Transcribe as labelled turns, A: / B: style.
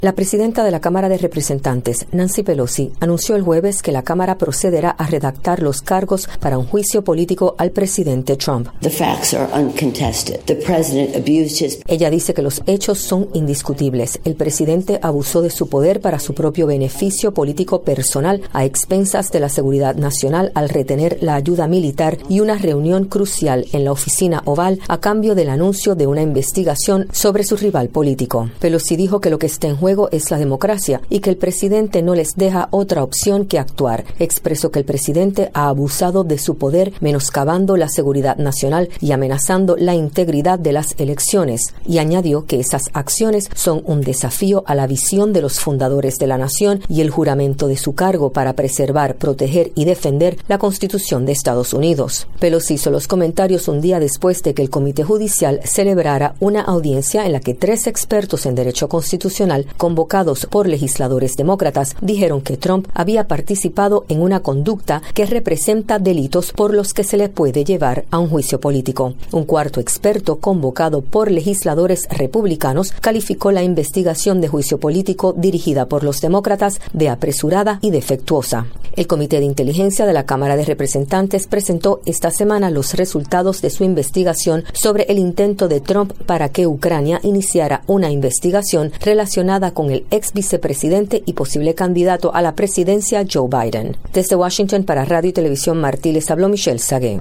A: La presidenta de la Cámara de Representantes, Nancy Pelosi, anunció el jueves que la Cámara procederá a redactar los cargos para un juicio político al presidente Trump. Ella dice que los hechos son indiscutibles. El presidente abusó de su poder para su propio beneficio político personal a expensas de la seguridad nacional al retener la ayuda militar y una reunión crucial en la oficina oval a cambio del anuncio de una investigación sobre su rival político. Pelosi dijo que lo que está en juego es la democracia y que el presidente no les deja otra opción que actuar. Expresó que el presidente ha abusado de su poder, menoscabando la seguridad nacional y amenazando la integridad de las elecciones, y añadió que esas acciones son un desafío a la visión de los fundadores de la nación y el juramento de su cargo para preservar, proteger y defender la Constitución de Estados Unidos. Pelosi hizo los comentarios un día después de que el Comité Judicial celebrara una audiencia en la que 3 expertos en derecho constitucional convocados por legisladores demócratas dijeron que Trump había participado en una conducta que representa delitos por los que se le puede llevar a un juicio político. Un cuarto experto convocado por legisladores republicanos calificó la investigación de juicio político dirigida por los demócratas de apresurada y defectuosa. El Comité de Inteligencia de la Cámara de Representantes presentó esta semana los resultados de su investigación sobre el intento de Trump para que Ucrania iniciara una investigación relacionada con el ex vicepresidente y posible candidato a la presidencia Joe Biden. Desde Washington para Radio y Televisión Martí les habló Michelle Sagué.